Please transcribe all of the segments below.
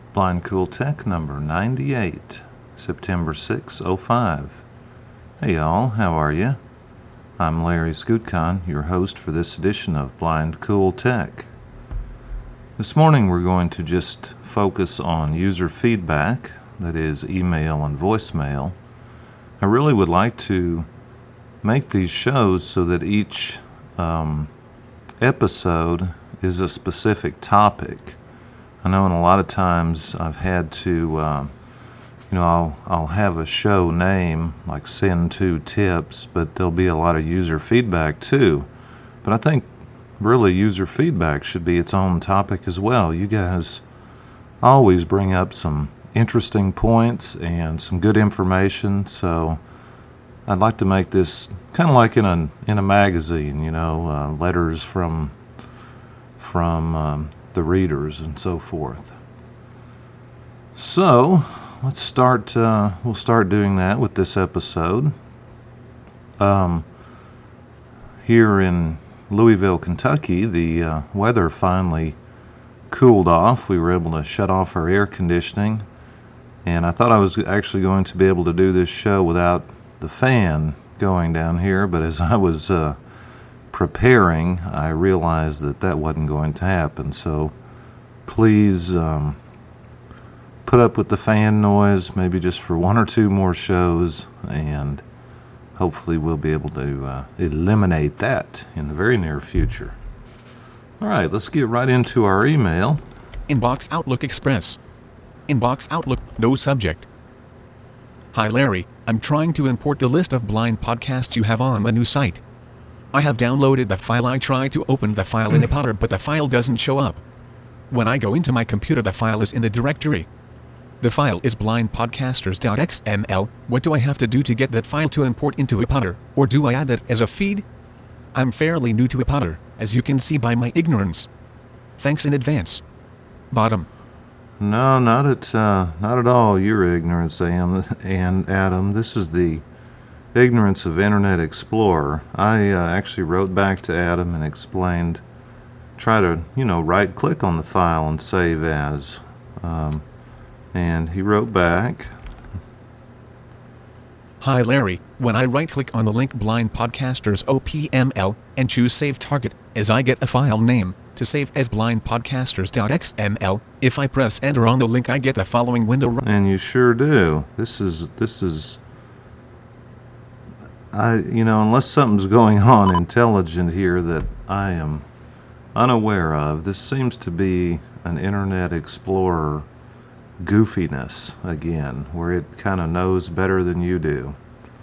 Blind Cool Tech number 98, September 6, '05. Hey y'all, how are you? I'm Larry Skutcon, your host for this edition of Blind Cool Tech. This morning we're going to just focus on user feedback, that is email and voicemail. I really would like to make these shows so that each episode is a specific topic. I know in a lot of times I've had to, I'll have a show name like Send To Tips, but there'll be a lot of user feedback too. But I think really user feedback should be its own topic as well. You guys always bring up some interesting points and some good information, so I'd like to make this kind of like in a magazine, letters from the readers and so forth. So let's start. We'll start doing that with this episode. Here in Louisville, Kentucky, the weather finally cooled off. We were able to shut off our air conditioning, and I thought I was actually going to be able to do this show without the fan going down here, but as I was preparing, I realized that wasn't going to happen. So please put up with the fan noise, maybe just for one or two more shows, and hopefully we'll be able to eliminate that in the very near future. All right, let's get right into our email. Inbox Outlook Express. Inbox Outlook, no subject. Hi Larry, I'm trying to import the list of blind podcasts you have on my new site. I have downloaded the file. I tried to open the file in iPodder, but the file doesn't show up. When I go into my computer, the file is in the directory. The file is blindpodcasters.xml. What do I have to do to get that file to import into iPodder, or do I add that as a feed? I'm fairly new to iPodder, as you can see by my ignorance. Thanks in advance. Bottom. No, not at all your ignorance, Sam and Adam. This is the ignorance of Internet Explorer. I actually wrote back to Adam and explained, try to, right click on the file and save as. And he wrote back. Hi Larry, when I right click on the link Blind Podcasters OPML and choose Save Target, as I get a file name to save as blindpodcasters.xml. If I press enter on the link, I get the following window. And you sure do. This is unless something's going on intelligent here that I am unaware of, this seems to be an Internet Explorer goofiness again, where it kind of knows better than you do.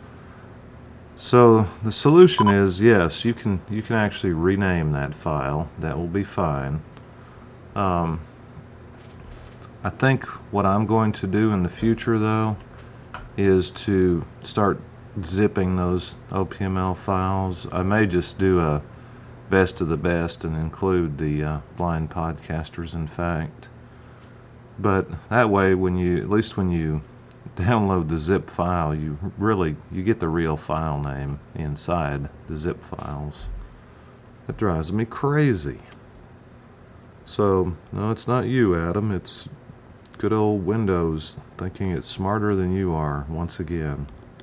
So the solution is, yes, you can actually rename that file. That will be fine. I think what I'm going to do in the future, though, is to start zipping those OPML files. I may just do a best of the best and include the blind podcasters, in fact. But that way, at least when you download the zip file, you get the real file name inside the zip files. That drives me crazy. So, no, it's not you, Adam. It's good old Windows thinking it's smarter than you are, once again.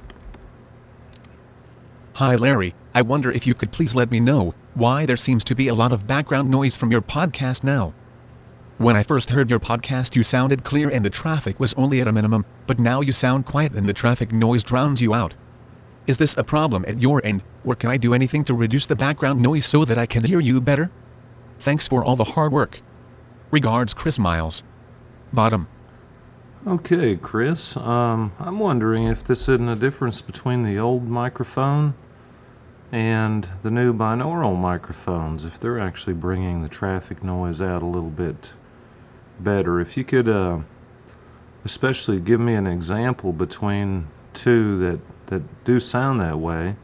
Hi Larry, I wonder if you could please let me know why there seems to be a lot of background noise from your podcast now. When I first heard your podcast, you sounded clear and the traffic was only at a minimum, but now you sound quiet and the traffic noise drowns you out. Is this a problem at your end, or can I do anything to reduce the background noise so that I can hear you better? Thanks for all the hard work. Regards, Chris Miles. Bottom. Okay, Chris, I'm wondering if this isn't a difference between the old microphone and the new binaural microphones, if they're actually bringing the traffic noise out a little bit better. If you could especially give me an example between two that do sound that way,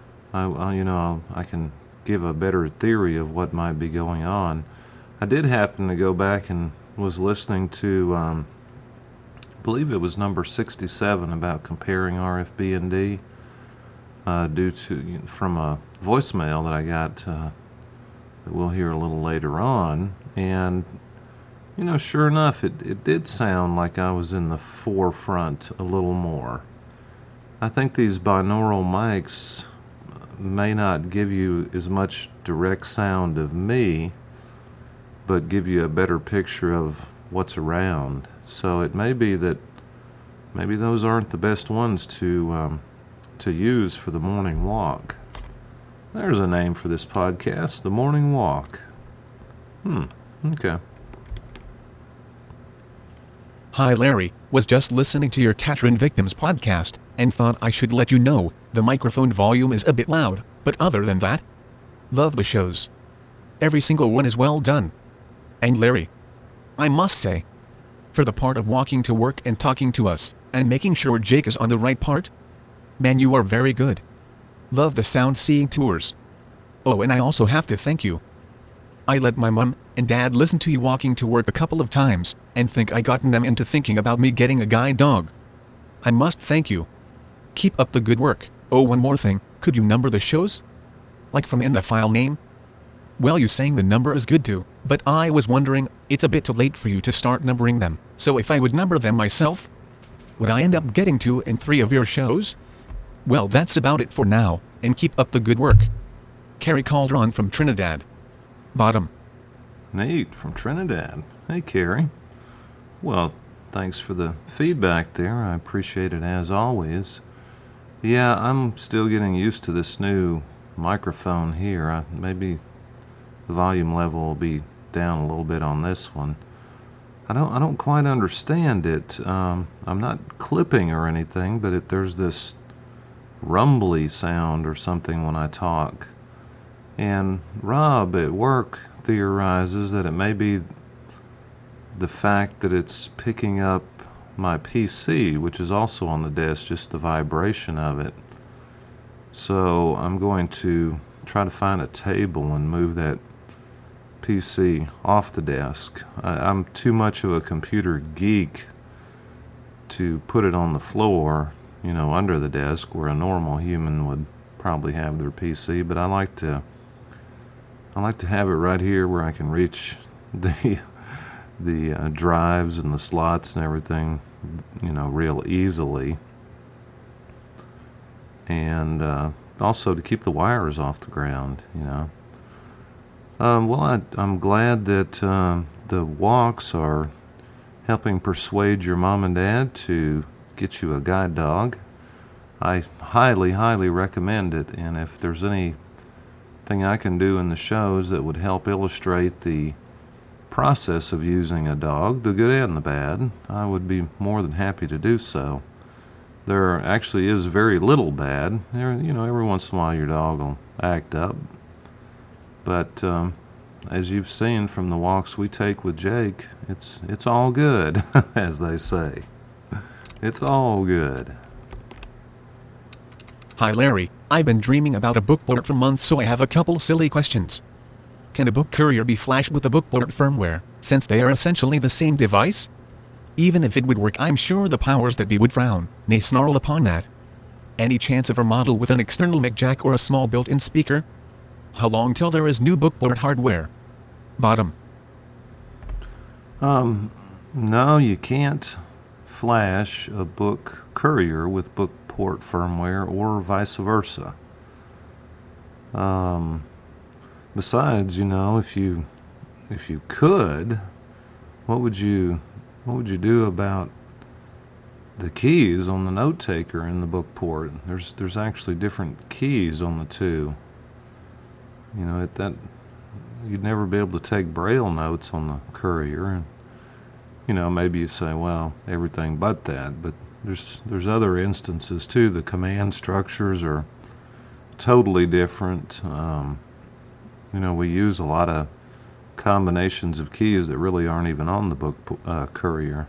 I can give a better theory of what might be going on. I did happen to go back and was listening to, I believe it was number 67, about comparing RFB&D. From a voicemail that I got that we'll hear a little later on, and Sure enough, it did sound like I was in the forefront a little more. I think these binaural mics may not give you as much direct sound of me, but give you a better picture of what's around. So it may be that maybe those aren't the best ones to use for the morning walk. There's a name for this podcast, The Morning Walk. Okay. Hi Larry, was just listening to your Katrin Victims podcast, and thought I should let you know, the microphone volume is a bit loud, but other than that, love the shows. Every single one is well done. And Larry, I must say, for the part of walking to work and talking to us, and making sure Jake is on the right part, man, you are very good. Love the sound seeing tours. Oh, and I also have to thank you. I let my mom and dad listen to you walking to work a couple of times, and think I gotten them into thinking about me getting a guide dog. I must thank you. Keep up the good work. Oh, one more thing, could you number the shows? Like from in the file name? Well, you saying the number is good too, but I was wondering, it's a bit too late for you to start numbering them, so if I would number them myself, would I end up getting 2 and 3 of your shows? Well, that's about it for now, and keep up the good work. Carrie Calderon from Trinidad. Bottom. Neat, from Trinidad. Hey, Carrie. Well, thanks for the feedback there. I appreciate it as always. Yeah, I'm still getting used to this new microphone here. Maybe the volume level will be down a little bit on this one. I don't quite understand it. I'm not clipping or anything, but there's this rumbly sound or something when I talk. And Rob at work theorizes that it may be the fact that it's picking up my PC, which is also on the desk, just the vibration of it. So I'm going to try to find a table and move that PC off the desk. I'm too much of a computer geek to put it on the floor, under the desk where a normal human would probably have their PC, but I like to have it right here where I can reach the drives and the slots and everything, real easily. And also to keep the wires off the ground, Well, I'm glad that the walks are helping persuade your mom and dad to get you a guide dog. I highly, highly recommend it, and if there's anything I can do in the shows that would help illustrate the process of using a dog, the good and the bad, I would be more than happy to do so. There actually is very little bad. Every once in a while your dog will act up. But as you've seen from the walks we take with Jake, it's all good, as they say. It's all good. Hi Larry, I've been dreaming about a book port for months, so I have a couple silly questions. Can a book courier be flashed with a book port firmware, since they are essentially the same device? Even if it would work, I'm sure the powers that be would frown, nay snarl upon that. Any chance of a model with an external mic jack or a small built-in speaker? How long till there is new book port hardware? Bottom. No, you can't flash a book courier with book port firmware or vice versa. Besides, if you could, what would you do about the keys on the note taker in the book port? There's actually different keys on the two. That you'd never be able to take Braille notes on the courier, and maybe you say, well, everything but that, but there's other instances too. The command structures are totally different. We use a lot of combinations of keys that really aren't even on the book courier.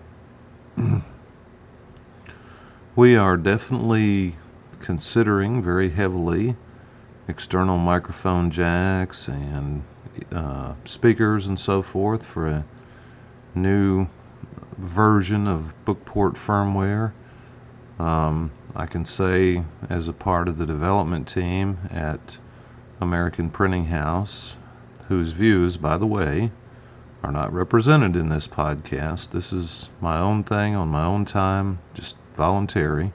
We are definitely considering very heavily external microphone jacks and speakers and so forth for a new version of bookport firmware. I can say, as a part of the development team at American Printing House, whose views, by the way, are not represented in this podcast. This is my own thing on my own time, just voluntary.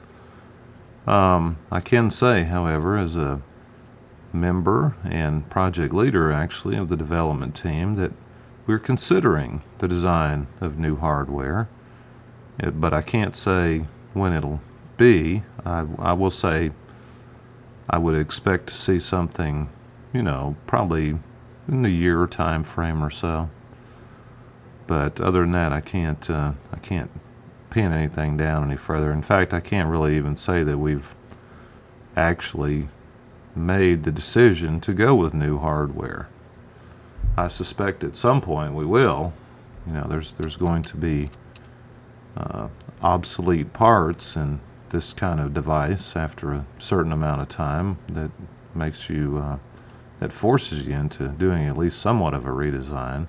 I can say, however, as a member and project leader, actually, of the development team, that we're considering the design of new hardware. But I can't say when it'll be. I will say I would expect to see something, probably in the year time frame or so. But other than that, I can't pin anything down any further. In fact, I can't really even say that we've actually made the decision to go with new hardware. I suspect at some point we will. There's going to be obsolete parts in this kind of device after a certain amount of time that makes you that forces you into doing at least somewhat of a redesign.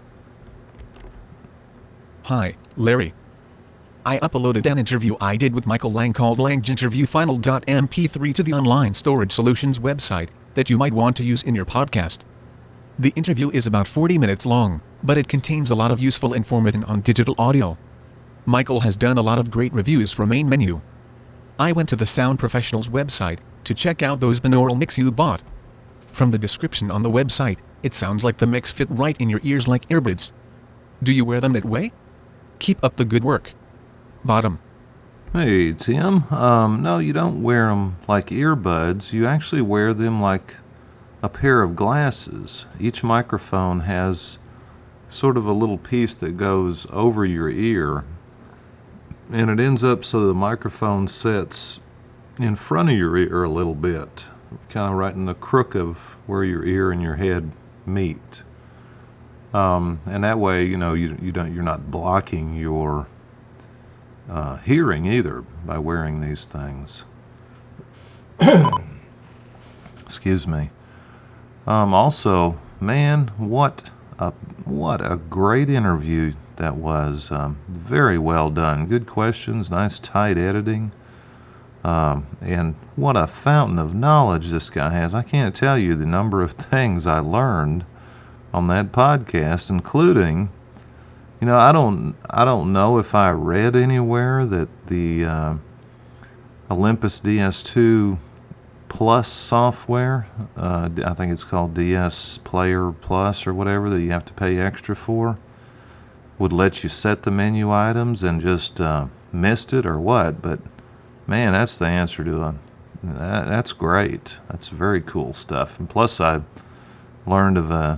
Hi, Larry. I uploaded an interview I did with Michael Lang called langinterviewfinal.mp3 to the online storage solutions website that you might want to use in your podcast. The interview is about 40 minutes long, but it contains a lot of useful information on digital audio. Michael has done a lot of great reviews for Main Menu. I went to the Sound Professionals website to check out those binaural mics you bought. From the description on the website, it sounds like the mics fit right in your ears like earbuds. Do you wear them that way? Keep up the good work. Bottom. Hey, Tim. No, you don't wear them like earbuds. You actually wear them like a pair of glasses. Each microphone has sort of a little piece that goes over your ear, and it ends up so the microphone sits in front of your ear a little bit, kind of right in the crook of where your ear and your head meet. And that way, you're not blocking your hearing either by wearing these things. Excuse me. Also, man, what a great interview that was. Very well done. Good questions, nice tight editing. And what a fountain of knowledge this guy has. I can't tell you the number of things I learned on that podcast, including, I don't know if I read anywhere that the Olympus DS2 Plus software, I think it's called DS Player Plus or whatever, that you have to pay extra for, would let you set the menu items and just missed it or what. But man, that's the answer to that's great. That's very cool stuff. And plus, I learned of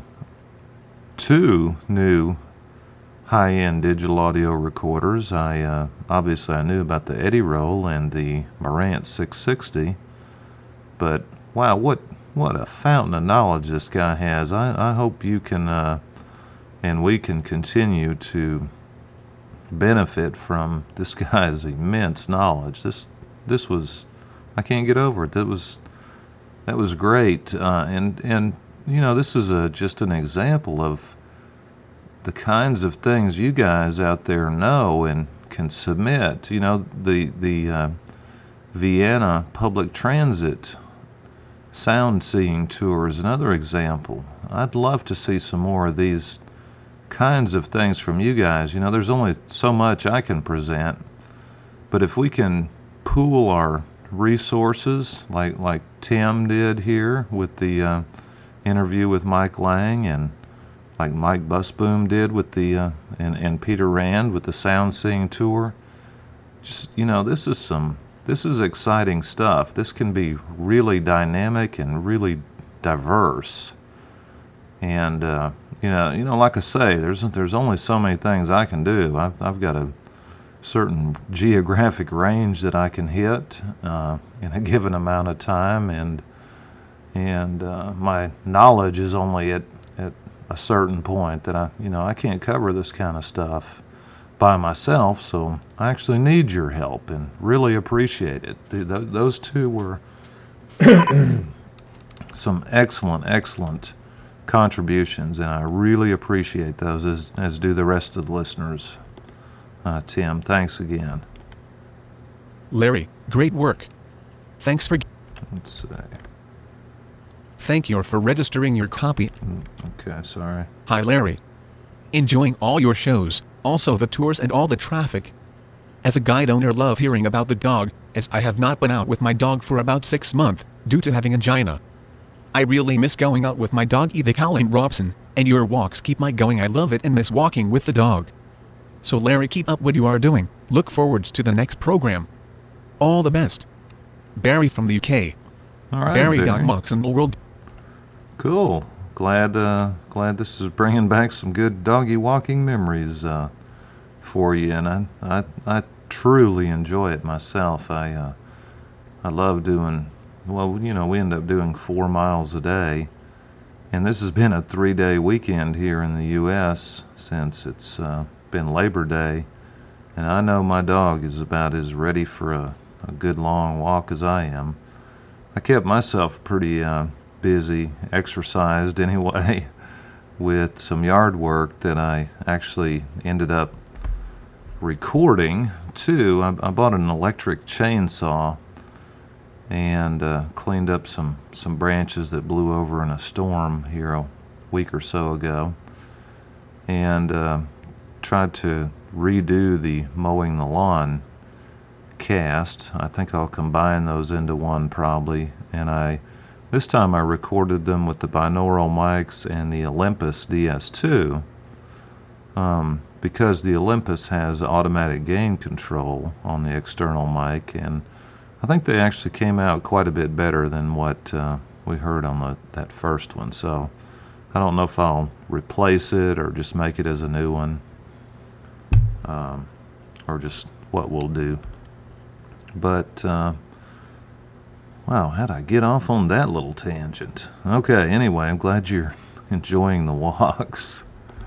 2 new high-end digital audio recorders. Obviously I knew about the Edirol and the Marantz 660, but wow, what a fountain of knowledge this guy has. I hope you can and we can continue to benefit from this guy's immense knowledge. This was, I can't get over it. That was great, and this is just an example of the kinds of things you guys out there know and can submit. The Vienna Public Transit sound seeing tour is another example. I'd love to see some more of these kinds of things from you guys. There's only so much I can present, but if we can pool our resources like Tim did here with the interview with Mike Lang, and like Mike Busboom did with the and Peter Rand with the sound seeing tour, just this is exciting stuff. This can be really dynamic and really diverse. And like I say, there's only so many things I can do. I've got a certain geographic range that I can hit in a given amount of time, and my knowledge is only at a certain point that I can't cover this kind of stuff by myself, so I actually need your help and really appreciate it. Those 2 were some excellent contributions, and I really appreciate those, as do the rest of the listeners. Tim, thanks again. Larry, great work. Thanks for... Let's see. Thank you for registering your copy. Okay, sorry. Hi Larry. Enjoying all your shows, also the tours and all the traffic. As a guide owner, love hearing about the dog, as I have not been out with my dog for about 6 months, due to having angina. I really miss going out with my doggy the Colleen Robson, and your walks keep my going. I love it and miss walking with the dog. So Larry, keep up what you are doing. Look forwards to the next program. All the best. Barry from the UK. All right, Barry Barry. Dog Moxon World. Cool. Glad this is bringing back some good doggy walking memories for you, and I truly enjoy it myself. I love doing. Well, we end up doing 4 miles a day, and this has been a 3-day weekend here in the U.S. since it's been Labor Day, and I know my dog is about as ready for a good long walk as I am. I kept myself pretty busy, exercised anyway, with some yard work that I actually ended up recording too. I bought an electric chainsaw and cleaned up some branches that blew over in a storm here a week or so ago, and tried to redo the mowing the lawn cast. I think I'll combine those into one probably, and this time I recorded them with the binaural mics and the Olympus DS2, because the Olympus has automatic gain control on the external mic, and I think they actually came out quite a bit better than what we heard on that first one. So I don't know if I'll replace it or just make it as a new one, or just what we'll do. But wow, how'd I get off on that little tangent? Okay, anyway, I'm glad you're enjoying the walks.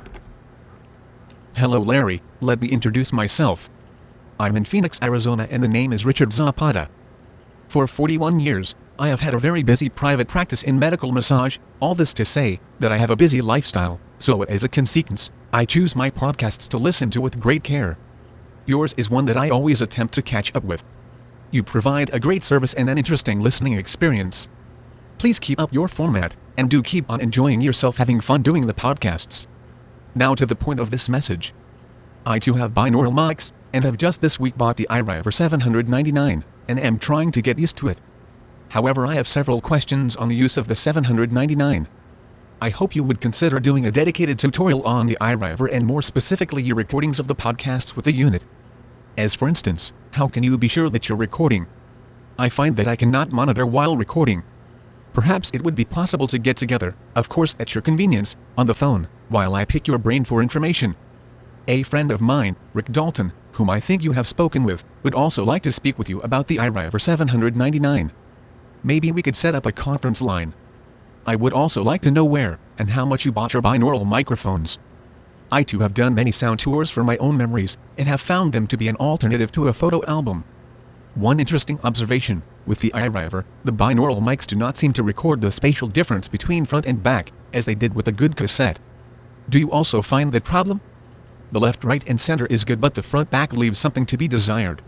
Hello Larry, let me introduce myself. I'm in Phoenix, Arizona, and the name is Richard Zapata. For 41 years, I have had a very busy private practice in medical massage. All this to say that I have a busy lifestyle, so as a consequence, I choose my podcasts to listen to with great care. Yours is one that I always attempt to catch up with. You provide a great service and an interesting listening experience. Please keep up your format, and do keep on enjoying yourself, having fun doing the podcasts. Now to the point of this message. I too have binaural mics, and have just this week bought the iRiver 799, and am trying to get used to it. However, I have several questions on the use of the 799. I hope you would consider doing a dedicated tutorial on the iRiver, and more specifically your recordings of the podcasts with the unit. As for instance, how can you be sure that you're recording? I find that I cannot monitor while recording. Perhaps it would be possible to get together, of course at your convenience, on the phone, while I pick your brain for information. A friend of mine, Rick Dalton, whom I think you have spoken with, would also like to speak with you about the iRiver 799. Maybe we could set up a conference line. I would also like to know where and how much you bought your binaural microphones. I too have done many sound tours for my own memories, and have found them to be an alternative to a photo album. One interesting observation, with the iRiver, the binaural mics do not seem to record the spatial difference between front and back, as they did with a good cassette. Do you also find that problem? The left, right, and center is good, but the front back leaves something to be desired.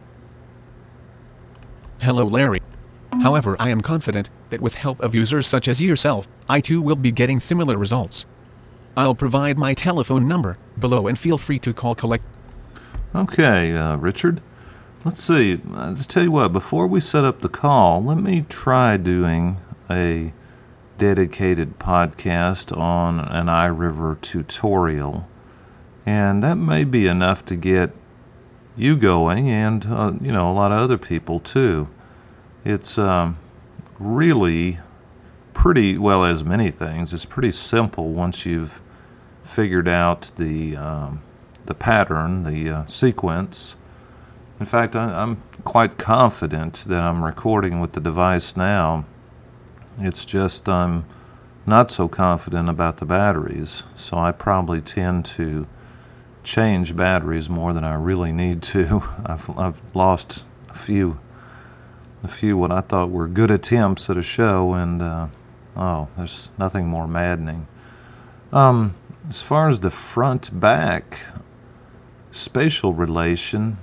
Hello Larry. However, I am confident that with help of users such as yourself, I too will be getting similar results. I'll provide my telephone number below, and feel free to collect. Okay, Richard. Let's see. Just tell you what, before we set up the call, let me try doing a dedicated podcast on an iRiver tutorial. And that may be enough to get you going, and a lot of other people too. It's really pretty, well, as many things, it's pretty simple once you've figured out the pattern, the sequence. In fact, I'm quite confident that I'm recording with the device now. It's just I'm not so confident about the batteries, so I probably tend to change batteries more than I really need to. I've lost a few what I thought were good attempts at a show, and there's nothing more maddening. As far as the front back spatial relation,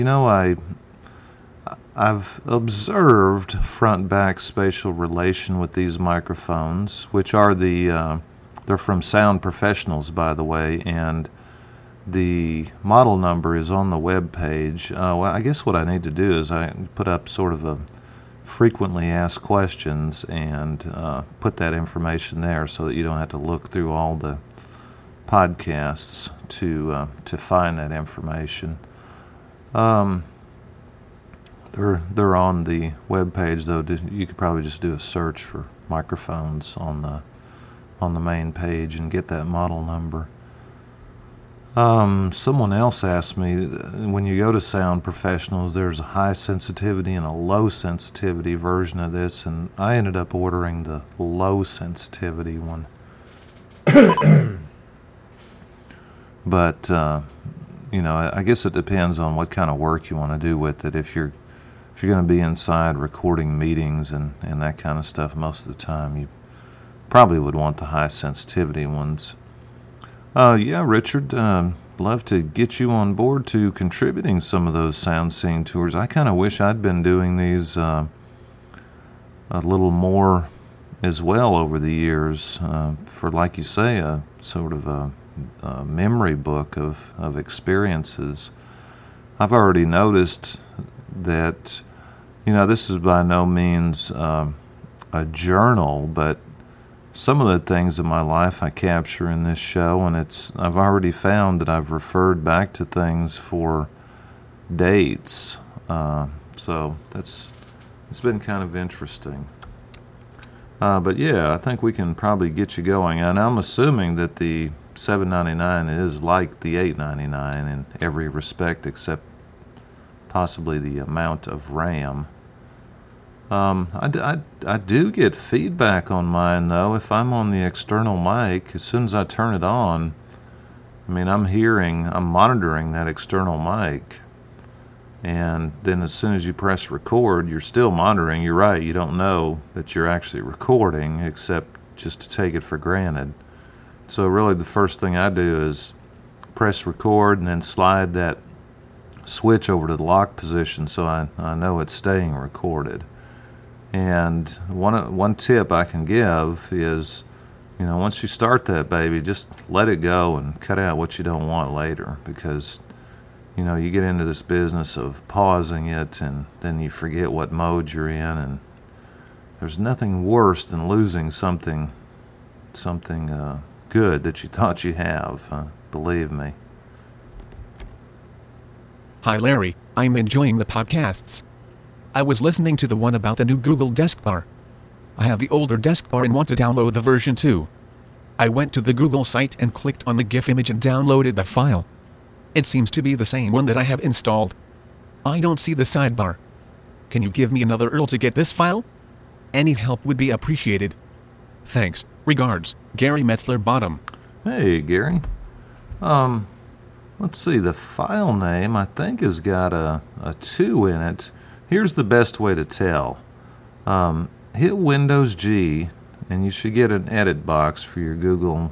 I've observed front back spatial relation with these microphones, which are they're from Sound Professionals, by the way, and The model number is on the web page. Well, I guess what I need to do is I put up sort of a frequently asked questions and put that information there so that you don't have to look through all the podcasts to find that information. They're on the web page, though. You could probably just do a search for microphones on the main page and get that model number. Someone else asked me, when you go to Sound Professionals, there's a high sensitivity and a low sensitivity version of this, and I ended up ordering the low sensitivity one. But, I guess it depends on what kind of work you want to do with it. If you're going to be inside recording meetings and that kind of stuff most of the time, you probably would want the high sensitivity ones. Yeah, Richard, love to get you on board to contributing some of those sound scene tours. I kind of wish I'd been doing these a little more as well over the years for, like you say, a sort of a memory book of experiences. I've already noticed that, this is by no means a journal, but some of the things in my life I capture in this show, and I've already found that I've referred back to things for dates. So it's been kind of interesting. But yeah, I think we can probably get you going. And I'm assuming that the $7.99 is like the $8.99 in every respect except possibly the amount of RAM. I do get feedback on mine, though. If I'm on the external mic, as soon as I turn it on, I'm monitoring that external mic. And then as soon as you press record, you're still monitoring. You're right, you don't know that you're actually recording, except just to take it for granted. So really the first thing I do is press record and then slide that switch over to the lock position so I know it's staying recorded. And one tip I can give is, once you start that baby, just let it go and cut out what you don't want later, because, you get into this business of pausing it and then you forget what mode you're in, and there's nothing worse than losing something good that you thought you have, believe me. Hi Larry, I'm enjoying the podcasts. I was listening to the one about the new Google Desk Bar. I have the older Desk Bar and want to download the version 2. I went to the Google site and clicked on the GIF image and downloaded the file. It seems to be the same one that I have installed. I don't see the sidebar. Can you give me another URL to get this file? Any help would be appreciated. Thanks. Regards, Gary Metzler Bottom. Hey, Gary. Let's see, the file name I think has got a 2 in it. Here's the best way to tell. Hit Windows G, and you should get an edit box for your Google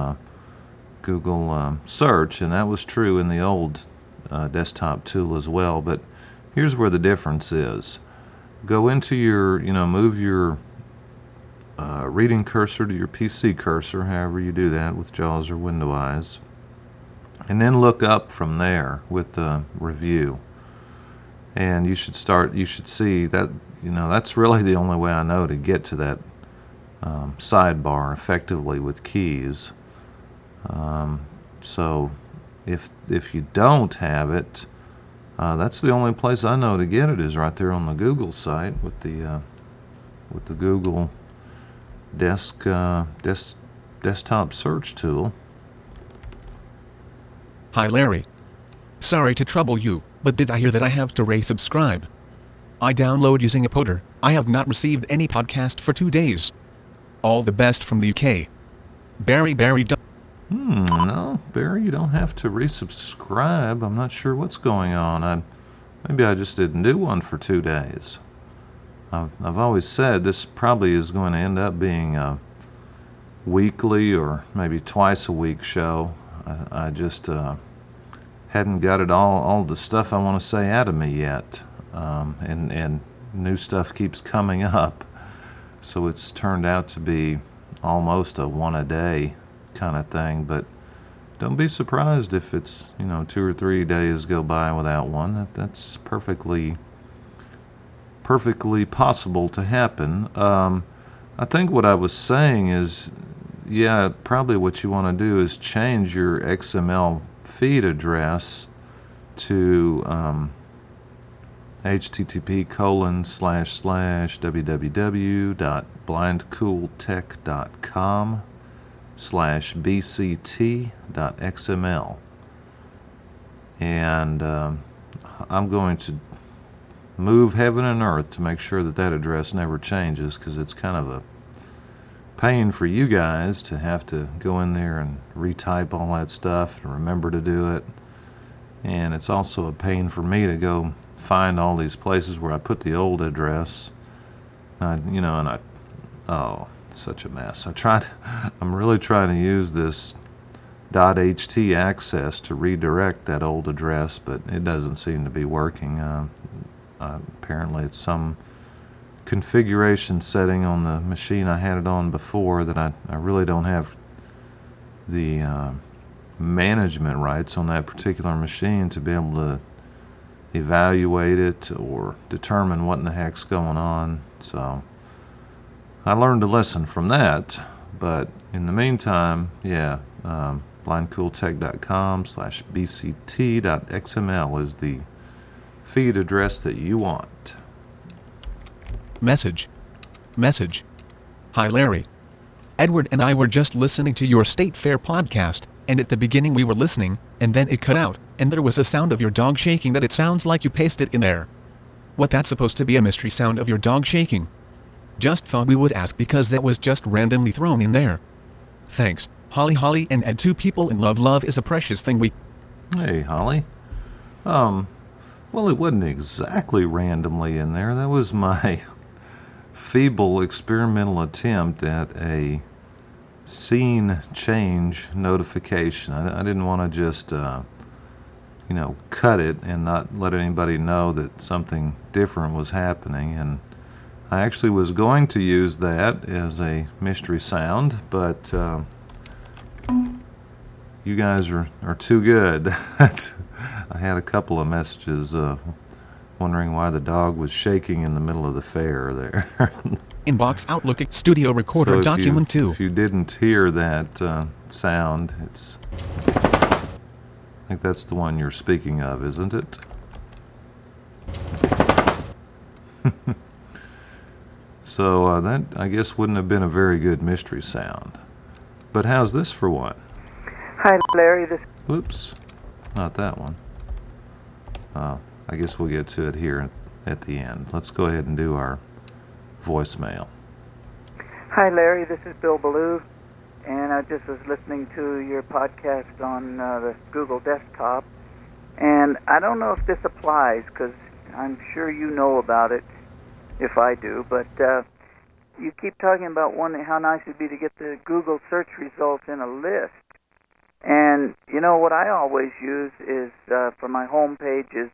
search, and that was true in the old desktop tool as well. But here's where the difference is. Go into your, move your reading cursor to your PC cursor, however you do that with JAWS or Window Eyes, and then look up from there with the review. And you should see that, that's really the only way I know to get to that sidebar effectively with keys. So if you don't have it, that's the only place I know to get it, is right there on the Google site with the Google desktop search tool. Hi Larry. Sorry to trouble you, but did I hear that I have to resubscribe? I download using a Poder. I have not received any podcast for 2 days. All the best from the UK. Barry. No, Barry, you don't have to resubscribe. I'm not sure what's going on. Maybe I just didn't do one for 2 days. I've always said this probably is going to end up being a weekly or maybe twice a week show. I just hadn't got it all the stuff I want to say out of me yet, and new stuff keeps coming up, so it's turned out to be almost a one a day kind of thing. But don't be surprised if it's 2 or 3 days go by without one. That's perfectly possible to happen. I think what I was saying is, yeah, probably what you want to do is change your XML feed address to http://www.blindcooltech.com/bct.xml, and I'm going to move heaven and earth to make sure that address never changes, because it's kind of a pain for you guys to have to go in there and retype all that stuff and remember to do it. And it's also a pain for me to go find all these places where I put the old address. Such a mess. I'm really trying to use this .ht access to redirect that old address, but it doesn't seem to be working. Apparently it's some configuration setting on the machine I had it on before that I really don't have the management rights on that particular machine to be able to evaluate it or determine what in the heck's going on. So I learned a lesson from that, but in the meantime, blindcooltech.com/bct.xml is the feed address that you want. Message. Hi Larry. Edward and I were just listening to your State Fair podcast, and at the beginning we were listening, and then it cut out, and there was a sound of your dog shaking that it sounds like you pasted in there. What that's supposed to be a mystery sound of your dog shaking? Just thought we would ask because that was just randomly thrown in there. Thanks, Holly and Ed, 2 people in love. Love is a precious thing. Hey, Holly. Well, it wasn't exactly randomly in there. That was my feeble experimental attempt at a scene change notification. I didn't want to just, cut it and not let anybody know that something different was happening. And I actually was going to use that as a mystery sound, but you guys are too good. I had a couple of messages wondering why the dog was shaking in the middle of the fair there. Inbox Outlook Studio Recorder so Document 2. If you didn't hear that sound, I think that's the one you're speaking of, isn't it? So that, I guess, wouldn't have been a very good mystery sound. But how's this for one? Hi, Larry. Oops, not that one. I guess we'll get to it here at the end. Let's go ahead and do our voicemail. Hi, Larry. This is Bill Ballou, and I just was listening to your podcast on the Google desktop, and I don't know if this applies because I'm sure you know about it if I do, but you keep talking about how nice it would be to get the Google search results in a list. And, what I always use is, for my home page, is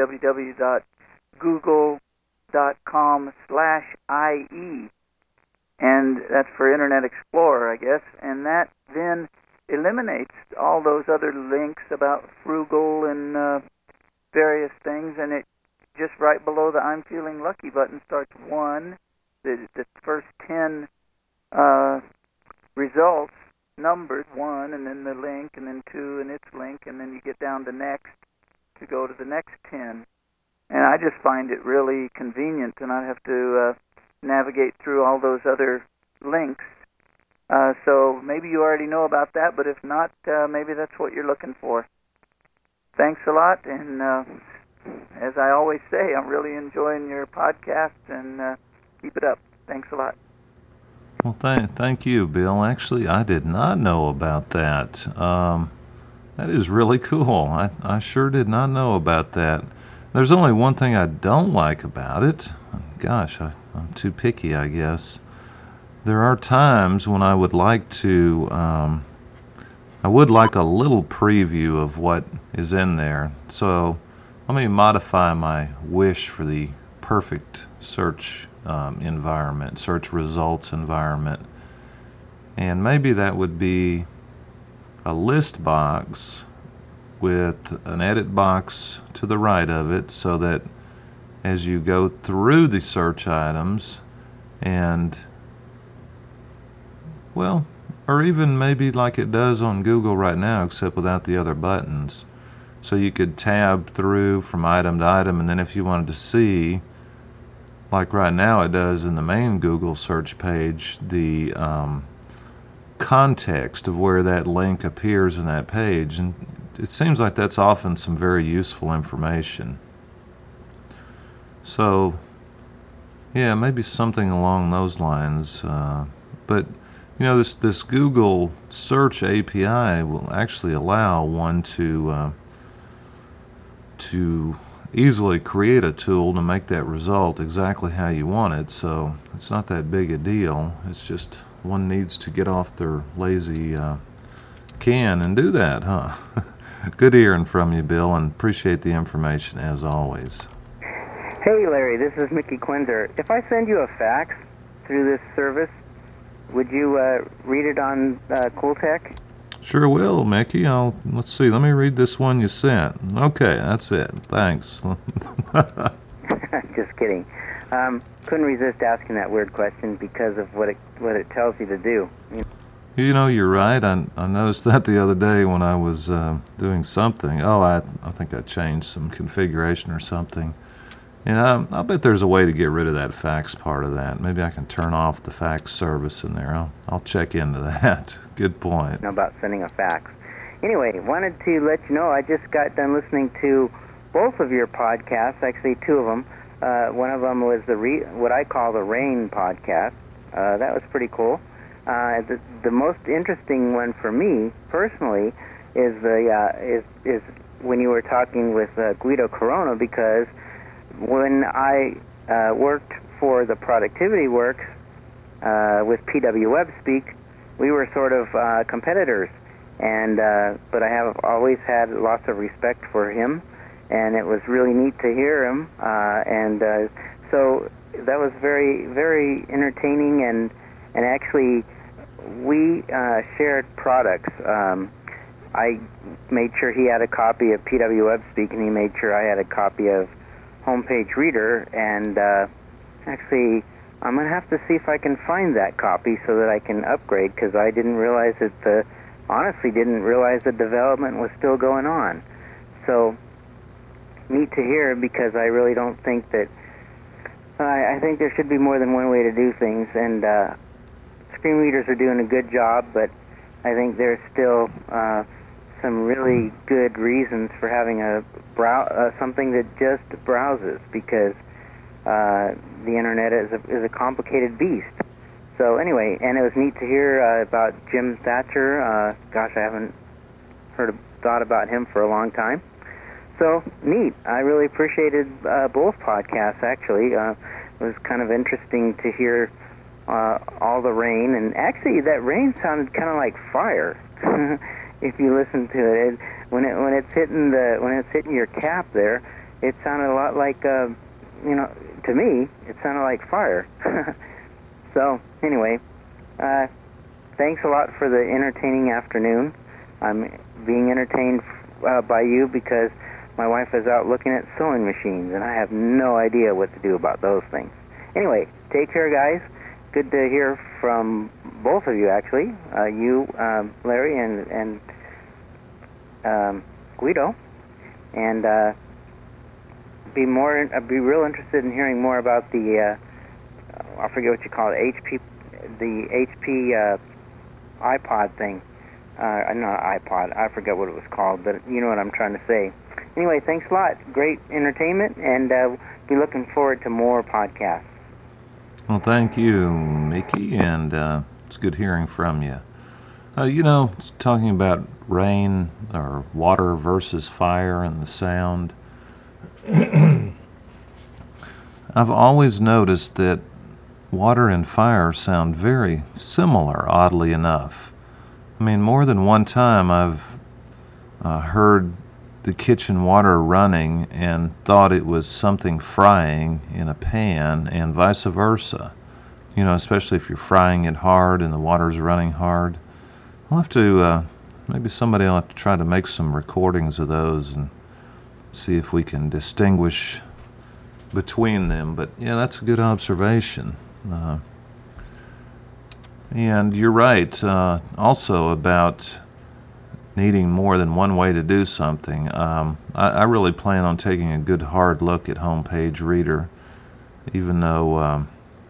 www.google.com/IE. And that's for Internet Explorer, I guess. And that then eliminates all those other links about Frugal and various things. And it just right below the I'm Feeling Lucky button starts 1, the first 10 results numbered, 1, and then the link, and then 2 and its link, and then you get down to next to go to the next 10. And I just find it really convenient to not have to navigate through all those other links. So maybe you already know about that, but if not, maybe that's what you're looking for. Thanks a lot, and as I always say, I'm really enjoying your podcast, and keep it up. Thanks a lot. Well, thank you, Bill. Actually, I did not know about that. That is really cool. I sure did not know about that. There's only one thing I don't like about it. Gosh, I'm too picky, I guess. There are times when I would like to, I would like a little preview of what is in there. So let me modify my wish for the perfect search environment, search results environment. And maybe that would be a list box with an edit box to the right of it, so that as you go through the search items and, well, or even maybe like it does on Google right now, except without the other buttons. So you could tab through from item to item, and then if you wanted to see, like right now it does in the main Google search page, the context of where that link appears in that page. And it seems like that's often some very useful information. So, yeah, maybe something along those lines. But, you know, this Google Search API will actually allow one to easily create a tool to make that result exactly how you want it. So it's not that big a deal. It's just one needs to get off their lazy can and do that, huh? Good hearing from you, Bill, and appreciate the information as always. Hey, Larry, this is Mickey Quinzer. If I send you a fax through this service, would you read it on Cooltech? Sure will, Mickey. Let's see. Let me read this one you sent. Okay, that's it. Thanks. Just kidding. Couldn't resist asking that weird question because of what it tells you to do. You know, you're right. I noticed that the other day when I was doing something. Oh, I think I changed some configuration or something. And I'll bet there's a way to get rid of that fax part of that. Maybe I can turn off the fax service in there. I'll check into that. Good point. About sending a fax. Anyway, wanted to let you know I just got done listening to both of your podcasts, actually two of them. One of them was what I call the Rain podcast. That was pretty cool. The most interesting one for me personally is is when you were talking with Guido Corona, because when I worked for the Productivity Works with PW WebSpeak, we were sort of competitors, and but I have always had lots of respect for him, and it was really neat to hear him, and so that was very, very entertaining, and actually we shared products. I made sure he had a copy of PW WebSpeak, and he made sure I had a copy of Homepage Reader, and actually I'm going to have to see if I can find that copy so that I can upgrade, because I didn't realize that honestly didn't realize the development was still going on. So neat to hear, because I really don't think that I think there should be more than one way to do things, and screen readers are doing a good job, but I think there's still some really good reasons for having something that just browses, because the internet is a complicated beast. So anyway, and it was neat to hear about Jim Thatcher. Gosh, I haven't thought about him for a long time. So neat. I really appreciated both podcasts, actually. It was kind of interesting to hear all the rain, and actually that rain sounded kind of like fire. If you listen to it, when it's hitting your cap there, it sounded a lot like to me it sounded like fire. So anyway, thanks a lot for the entertaining afternoon. I'm being entertained by you because my wife is out looking at sewing machines, and I have no idea what to do about those things. Anyway, take care, guys. Good to hear from both of you, actually. You, Larry, and Guido. And be real interested in hearing more about the I forget what you call it, the HP iPod thing. Not iPod. I forget what it was called, but you know what I'm trying to say. Anyway, thanks a lot. Great entertainment, and be looking forward to more podcasts. Well, thank you, Mickey, and it's good hearing from you. It's talking about rain or water versus fire and the sound. I've always noticed that water and fire sound very similar, oddly enough. I mean, more than one time I've heard the kitchen water running and thought it was something frying in a pan, and vice versa. Especially if you're frying it hard and the water's running hard. I'll have to maybe somebody ought to try to make some recordings of those and see if we can distinguish between them. But yeah, that's a good observation. And you're right also about needing more than one way to do something. I really plan on taking a good hard look at Homepage Reader, even though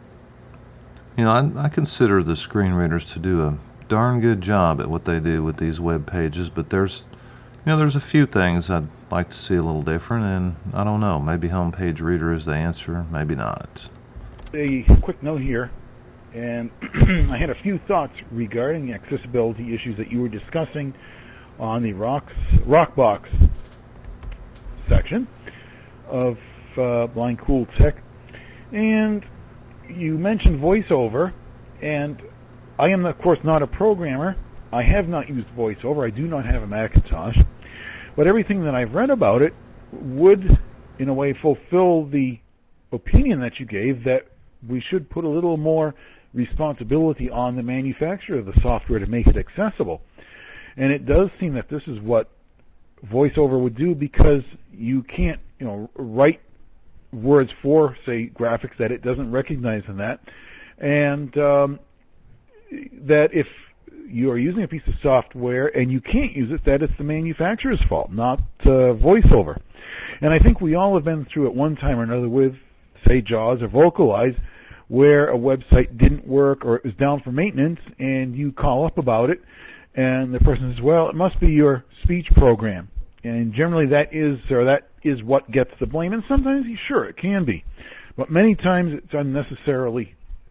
I consider the screen readers to do a darn good job at what they do with these web pages, but there's a few things I'd like to see a little different, and I don't know, maybe Homepage Reader is the answer, maybe not. A quick note here, and I had a few thoughts regarding the accessibility issues that you were discussing on the Rockbox section of Blind Cool Tech, and you mentioned VoiceOver, and I am of course not a programmer. I have not used VoiceOver. I do not have a Macintosh, but everything that I've read about it would in a way fulfill the opinion that you gave, that we should put a little more responsibility on the manufacturer of the software to make it accessible. And it does seem that this is what VoiceOver would do, because you can't, write words for, say, graphics that it doesn't recognize in that. And that if you are using a piece of software and you can't use it, that it's the manufacturer's fault, not VoiceOver. And I think we all have been through at one time or another with, say, JAWS or Vocalize, where a website didn't work or it was down for maintenance, and you call up about it, and the person says, well, it must be your speech program. And generally that is what gets the blame. And sometimes, sure, it can be. But many times it's unnecessarily,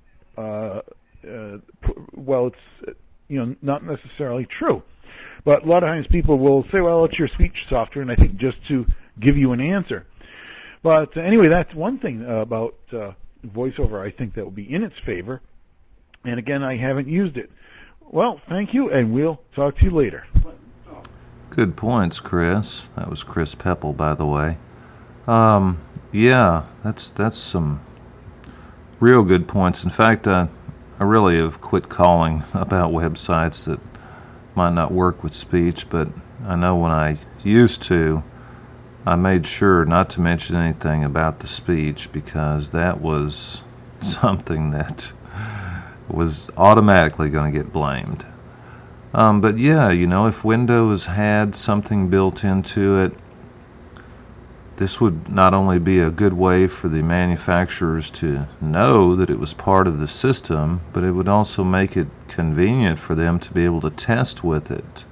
it's not necessarily true. But a lot of times people will say, well, it's your speech software, and I think just to give you an answer. But anyway, that's one thing about VoiceOver I think that will be in its favor. And again, I haven't used it. Well, thank you, and we'll talk to you later. Good points, Chris. That was Chris Pepple, by the way. Yeah, that's some real good points. In fact, I really have quit calling about websites that might not work with speech, but I know when I used to, I made sure not to mention anything about the speech, because that was something that was automatically going to get blamed. But yeah, if Windows had something built into it, this would not only be a good way for the manufacturers to know that it was part of the system, but it would also make it convenient for them to be able to test with it.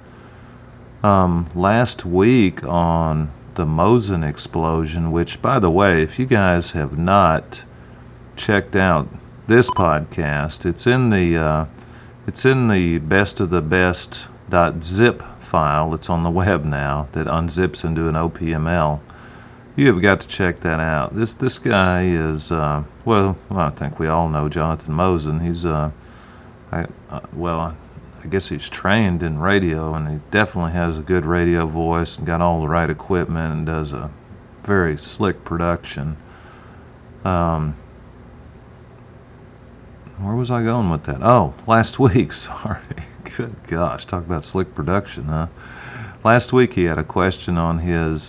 Last week on the Mosen explosion, which, by the way, if you guys have not checked out this podcast, it's in the best of the best.zip file. It's on the web now, that unzips into an OPML. You have got to check that out. This guy is I think we all know Jonathan Mosen. He's I guess he's trained in radio, and he definitely has a good radio voice and got all the right equipment and does a very slick production. Where was I going with that? Oh, last week, sorry. Good gosh, talk about slick production, huh? Last week he had a question on his,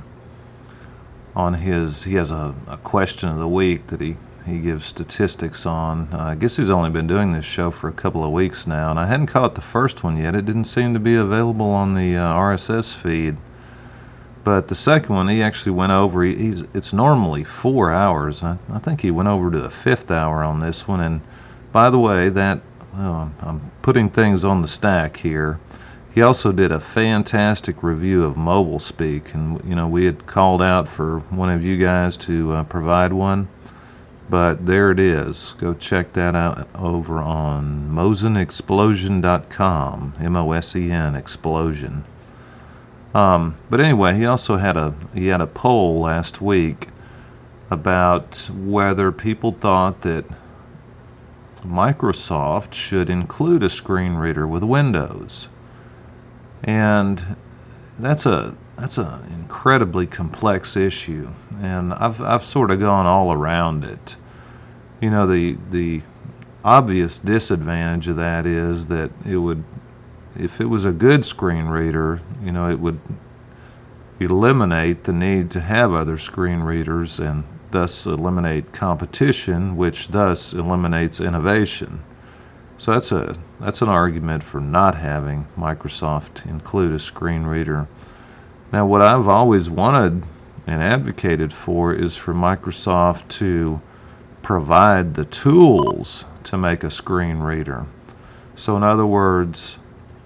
he has a question of the week that he gives statistics on. I guess he's only been doing this show for a couple of weeks now, and I hadn't caught the first one yet. It didn't seem to be available on the RSS feed. But the second one, he actually went over, it's normally 4 hours. I think he went over to the 5th hour on this one. And by the way, I'm putting things on the stack here. He also did a fantastic review of MobileSpeak. And, we had called out for one of you guys to provide one. But there it is. Go check that out over on mosenexplosion.com, MOSEN Explosion. But anyway, he also had a poll last week about whether people thought that Microsoft should include a screen reader with Windows, and that's an incredibly complex issue, and I've sort of gone all around it. The obvious disadvantage of that is that it would if it was a good screen reader, it would eliminate the need to have other screen readers and thus eliminate competition, which thus eliminates innovation. So that's an argument for not having Microsoft include a screen reader. Now, what I've always wanted and advocated for is for Microsoft to provide the tools to make a screen reader. So in other words,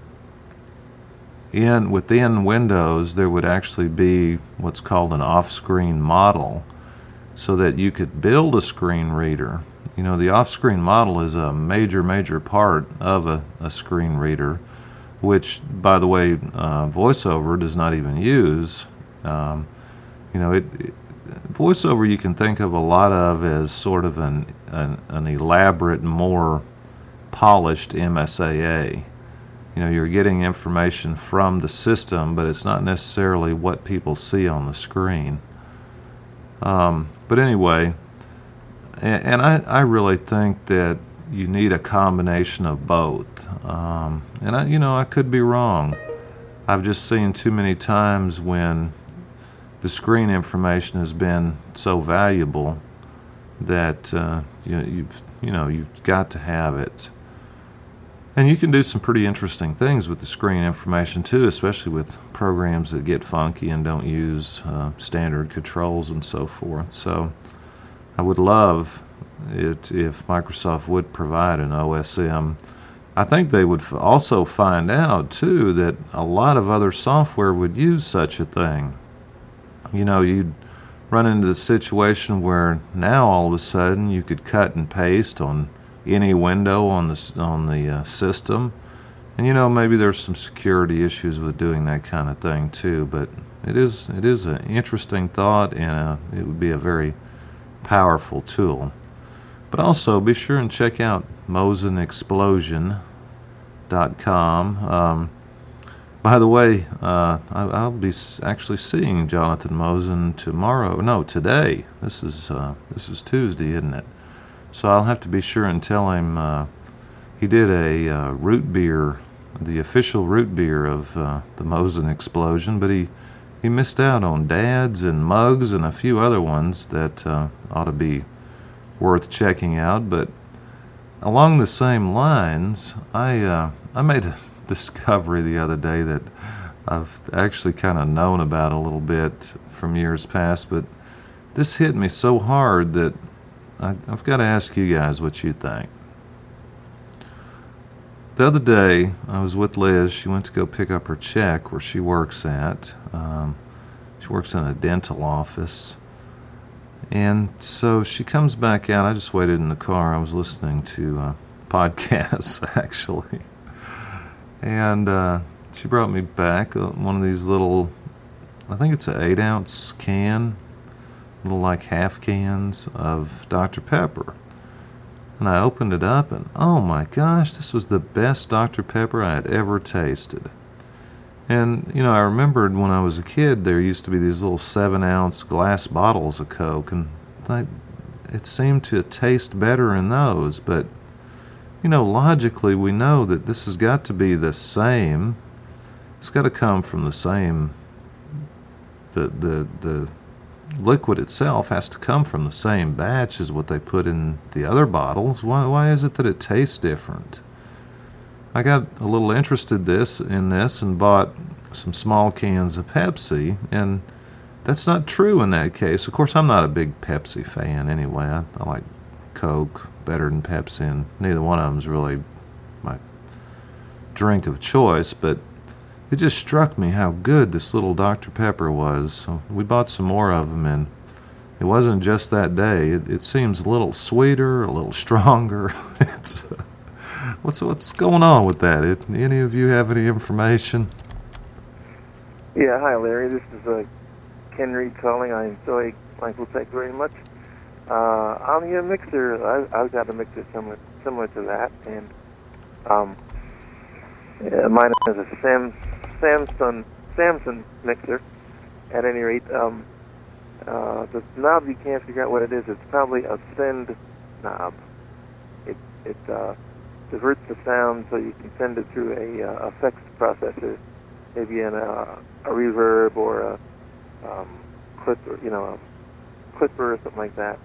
within Windows, there would actually be what's called an off-screen model so that you could build a screen reader. The off-screen model is a major part of a screen reader, which, by the way, VoiceOver does not even use. VoiceOver you can think of a lot of as sort of an elaborate, more polished MSAA. You're getting information from the system, but it's not necessarily what people see on the screen. But anyway, and I really think that you need a combination of both. And I could be wrong. I've just seen too many times when the screen information has been so valuable that you've got to have it. And you can do some pretty interesting things with the screen information too, especially with programs that get funky and don't use standard controls and so forth. So I would love it if Microsoft would provide an OSM. I think they would also find out too that a lot of other software would use such a thing. You'd run into the situation where now all of a sudden you could cut and paste on any window on the system, and maybe there's some security issues with doing that kind of thing too. But it is an interesting thought, and it would be a very powerful tool. But also be sure and check out mosenexplosion.com. By the way, I'll be actually seeing Jonathan Mosen today. This is Tuesday, isn't it? So I'll have to be sure and tell him he did a root beer, the official root beer of the Mosen Explosion, but he missed out on dads and mugs and a few other ones that ought to be worth checking out. But along the same lines, I made a discovery the other day that I've actually kind of known about a little bit from years past, but this hit me so hard that I've got to ask you guys what you think. The other day, I was with Liz. She went to go pick up her check where she works at. She works in a dental office. And so she comes back out. I just waited in the car. I was listening to podcasts, actually. And she brought me back one of these little, I think it's an 8-ounce can, little like half cans of Dr. Pepper. And I opened it up, and oh my gosh, this was the best Dr. Pepper I had ever tasted. And, I remembered when I was a kid, there used to be these little 7-ounce glass bottles of Coke, and it seemed to taste better in those. But, logically, we know that this has got to be the same. It's got to come from the same, the liquid itself has to come from the same batch as what they put in the other bottles. Why is it that it tastes different? I got a little interested in this and bought some small cans of Pepsi, and that's not true in that case. Of course, I'm not a big Pepsi fan anyway. I like Coke better than Pepsi, and neither one of them is really my drink of choice, but it just struck me how good this little Dr. Pepper was. So we bought some more of them, and it wasn't just that day. It seems a little sweeter, a little stronger. What's going on with that? Any of you have any information? Yeah, hi Larry. This is Ken Reed calling. I enjoy Michael Tech very much. On your mixer, I've got a mixer similar to that, and mine is a Samsung mixer. At any rate, the knob, you can't figure out what it is. It's probably a send knob. It diverts the sound so you can send it through a effects processor, maybe in a reverb or a clip, or a clipper or something like that.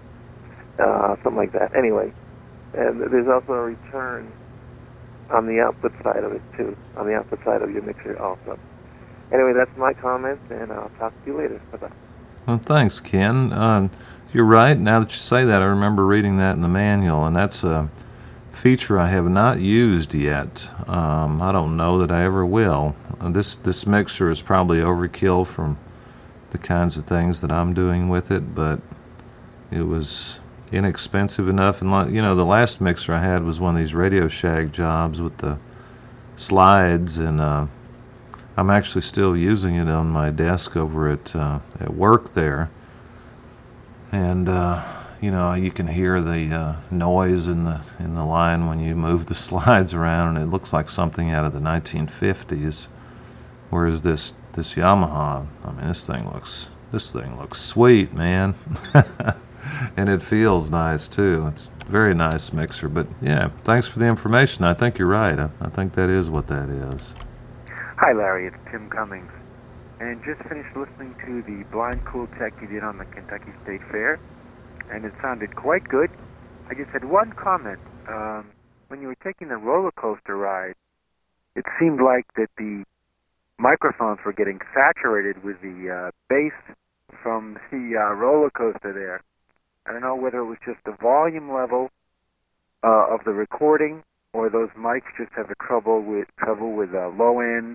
Anyway, and there's also a return on the output side of it too, on the output side of your mixer also. Anyway, that's my comments, and I'll talk to you later. Bye-bye. Well, thanks, Ken. You're right. Now that you say that, I remember reading that in the manual, and that's a feature I have not used yet. I don't know that I ever will. This mixer is probably overkill from the kinds of things that I'm doing with it, but it was inexpensive enough. And the last mixer I had was one of these Radio Shack jobs with the slides, and I'm actually still using it on my desk over at work there. And you can hear the noise in the line when you move the slides around, and it looks like something out of the 1950s. Whereas this Yamaha, I mean, this thing looks sweet, man. And it feels nice too. It's a very nice mixer. But yeah, thanks for the information. I think you're right. I think that is what that is. Hi, Larry. It's Tim Cummings. And just finished listening to the Blind Cool Tech you did on the Kentucky State Fair, and it sounded quite good. I just had one comment. When you were taking the roller coaster ride, it seemed like that the microphones were getting saturated with the bass from the roller coaster there. I don't know whether it was just the volume level of the recording, or those mics just have trouble with low end,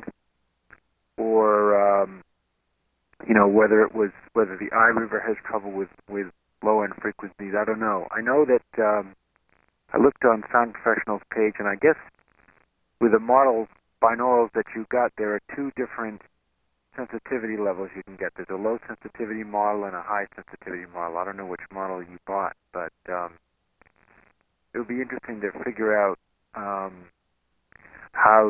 or whether the iRiver has trouble with low end frequencies. I don't know. I know that I looked on Sound Professional's page, and I guess with the binaurals that you got, there are two different sensitivity levels you can get. There's a low sensitivity model and a high sensitivity model. I don't know which model you bought, but it would be interesting to figure out how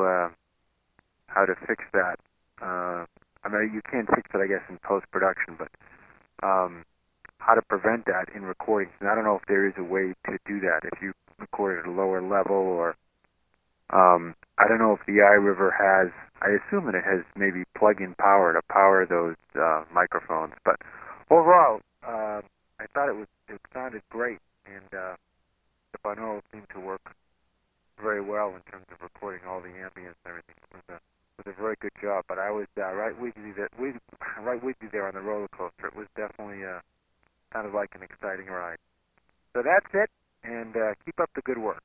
to fix that. I mean, you can fix it, I guess, in post-production, but how to prevent that in recordings. And I don't know if there is a way to do that, if you record at a lower level, or I don't know if the iRiver has, I assume that it has maybe plug-in power to power those microphones. But overall, I thought it sounded great, and the binaural seemed to work very well in terms of recording all the ambience and everything. It was a very good job. But I was right with you there on the roller coaster. It was definitely sounded like an exciting ride. So that's it, and keep up the good work.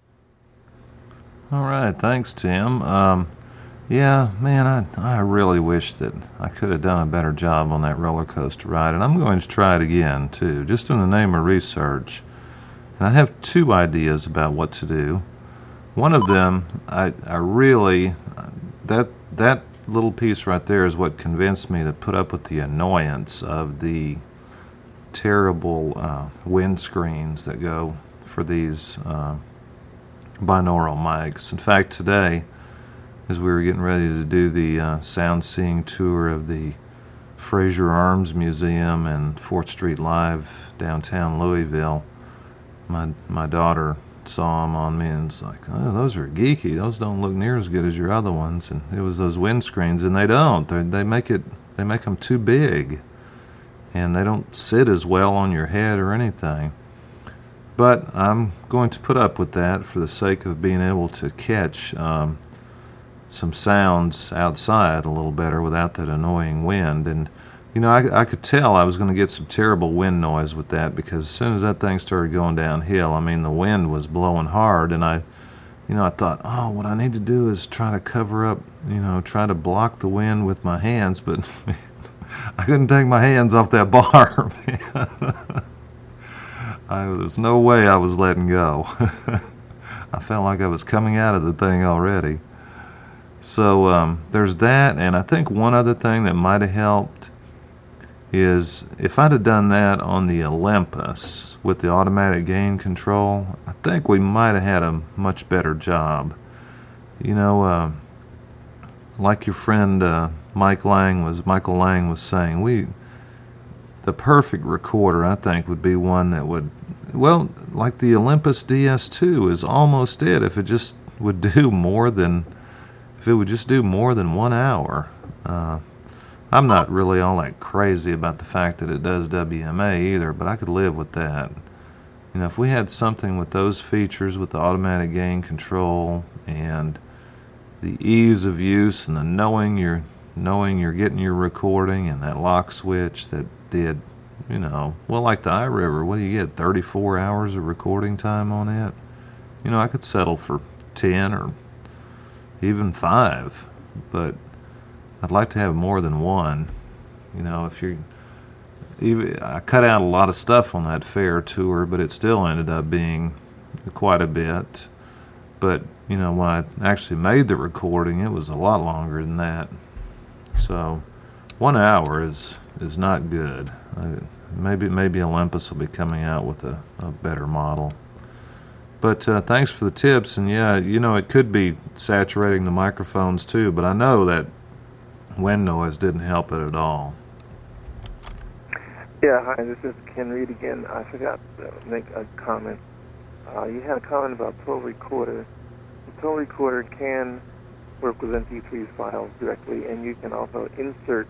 All right, thanks, Tim. Yeah, man, I really wish that I could have done a better job on that roller coaster ride, and I'm going to try it again, too, just in the name of research. And I have two ideas about what to do. One of them, I really, that little piece right there is what convinced me to put up with the annoyance of the terrible windscreens that go for these binaural mics. In fact, today, as we were getting ready to do the sound seeing tour of the Fraser Arms Museum and 4th Street Live downtown Louisville, my daughter saw them on me and was like, "Oh, those are geeky. Those don't look near as good as your other ones." And it was those windscreens, and they don't. They make them too big, and they don't sit as well on your head or anything. But I'm going to put up with that for the sake of being able to catch some sounds outside a little better without that annoying wind. And I could tell I was going to get some terrible wind noise with that, because as soon as that thing started going downhill, I mean, the wind was blowing hard, and I thought, oh, what I need to do is try to cover up, try to block the wind with my hands, but I couldn't take my hands off that bar, man. There's no way I was letting go. I felt like I was coming out of the thing already. So there's that, and I think one other thing that might have helped is if I'd have done that on the Olympus with the automatic gain control, I think we might have had a much better job. Like your friend Michael Lang was saying, the perfect recorder, I think, would be one that would well, like the Olympus DS2 is almost it. If it just would do more than, if it would just do more than 1 hour. I'm not really all that crazy about the fact that it does WMA either, but I could live with that. You know, if we had something with those features, with the automatic gain control and the ease of use and the knowing you're getting your recording, and that lock switch that did, you know, well, like the iRiver, what do you get, 34 hours of recording time on it? You know, I could settle for 10 or even 5, but I'd like to have more than 1. You know, I cut out a lot of stuff on that fair tour, but it still ended up being quite a bit. But, you know, when I actually made the recording, it was a lot longer than that. So 1 hour is not good. Maybe Olympus will be coming out with a better model. But thanks for the tips. And yeah, you know, it could be saturating the microphones too, but I know that wind noise didn't help it at all. Yeah, hi, this is Ken Reed again. I forgot to make a comment. You had a comment about Pro Recorder. The Pro Recorder can work with MP3 files directly, and you can also insert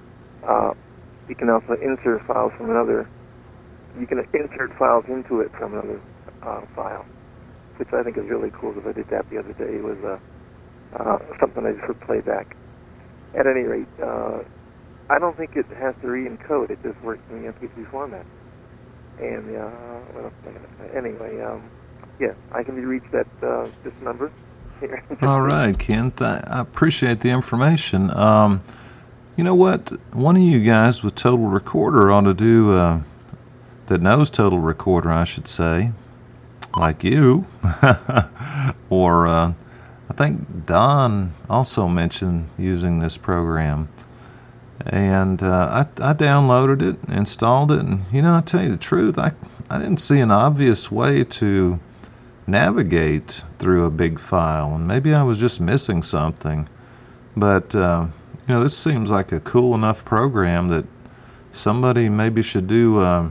files from another. You can insert files into it from another file, which I think is really cool, because I did that the other day. It was something I did for playback. At any rate, I don't think it has to re-encode. It just works in the MP3 format. And what else am I going to say? Anyway, yeah, I can be reached at this number here. All right, Ken. I appreciate the information. You know what? One of you guys with Total Recorder ought to do, that knows Total Recorder, I should say, like you, or I think Don also mentioned using this program. And I downloaded it, installed it, and, you know, I tell you the truth, I didn't see an obvious way to navigate through a big file, and maybe I was just missing something. But, you know, this seems like a cool enough program that somebody maybe should do a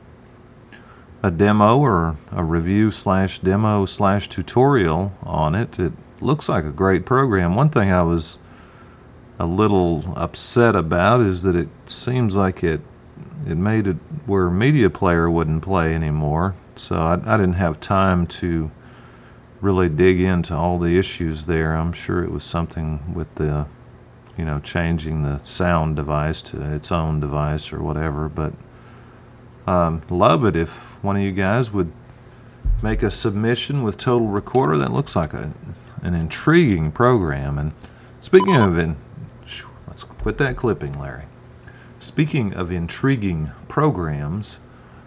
demo or a review/demo/tutorial on it. It looks like a great program. One thing I was a little upset about is that it seems like it made it where Media Player wouldn't play anymore. So I didn't have time to really dig into all the issues there. I'm sure it was something with the, you know, changing the sound device to its own device or whatever. But love it if one of you guys would make a submission with Total Recorder. That looks like an intriguing program. And speaking of let's quit that clipping, Larry. Speaking of intriguing programs,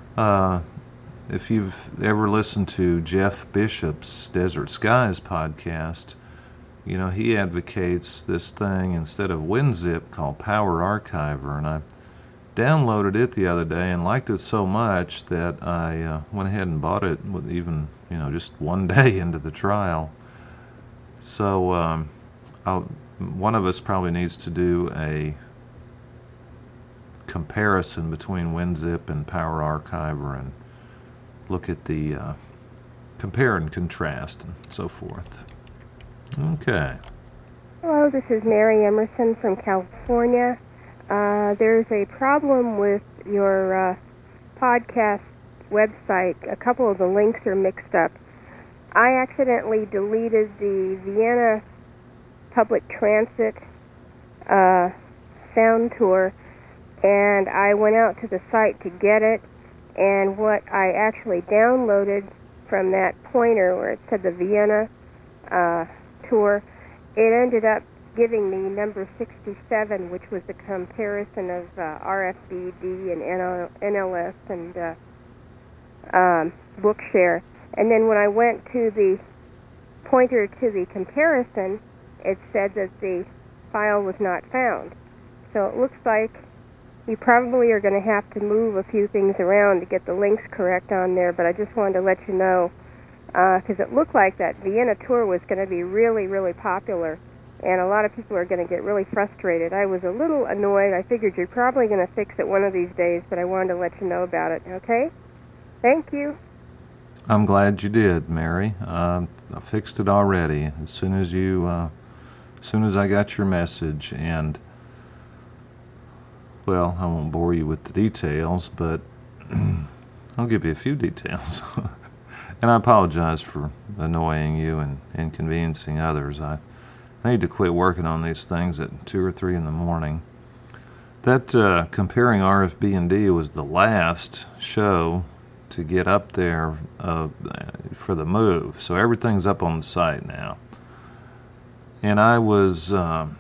if you've ever listened to Jeff Bishop's Desert Skies podcast, you know, he advocates this thing instead of WinZip called Power Archiver, and I downloaded it the other day and liked it so much that I went ahead and bought it with even, you know, just one day into the trial. So one of us probably needs to do a comparison between WinZip and Power Archiver and look at the compare and contrast and so forth. Okay. Hello, this is Mary Emerson from California. There's a problem with your podcast website. A couple of the links are mixed up. I accidentally deleted the Vienna Public Transit sound tour, and I went out to the site to get it, and what I actually downloaded from that pointer where it said the Vienna tour, it ended up giving me number 67, which was the comparison of RFBD and NLS and Bookshare. And then when I went to the pointer to the comparison, it said that the file was not found. So it looks like you probably are going to have to move a few things around to get the links correct on there, but I just wanted to let you know, because it looked like that Vienna tour was going to be really, really popular, and a lot of people are going to get really frustrated. I was a little annoyed. I figured you're probably going to fix it one of these days, but I wanted to let you know about it, okay? Thank you. I'm glad you did, Mary. I fixed it already as soon as I got your message. And well, I won't bore you with the details, but I'll give you a few details. And I apologize for annoying you and inconveniencing others. I need to quit working on these things at 2 or 3 in the morning. That comparing RFB&D was the last show to get up there for the move. So everything's up on the site now. And I was, I